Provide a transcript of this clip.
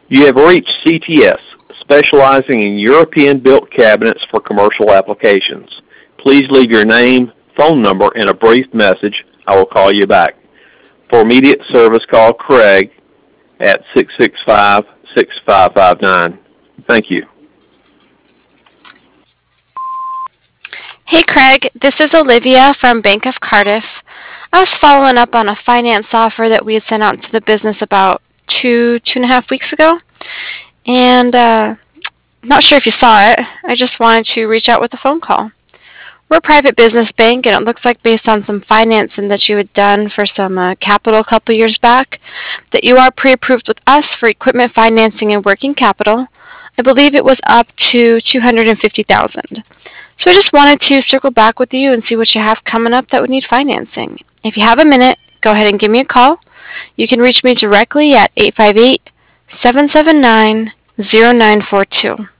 You have reached CTS, specializing in European-built cabinets for commercial applications. Please leave your name, phone number, and a brief message. I will call you back. For immediate service, call Craig at 665-6559. Thank you. Hey Craig, this is Olivia from Bank of Cardiff. I was following up on a finance offer that we had sent out to the business about two and a half weeks ago. And not sure if you saw it. I just wanted to reach out with a phone call. We're a private business bank, and it looks like based on some financing that you had done for some capital a couple years back, that you are pre-approved with us for equipment financing and working capital. I believe it was up to $250,000. So I just wanted to circle back with you and see what you have coming up that would need financing. If you have a minute, go ahead and give me a call. You can reach me directly at 858-779-0942.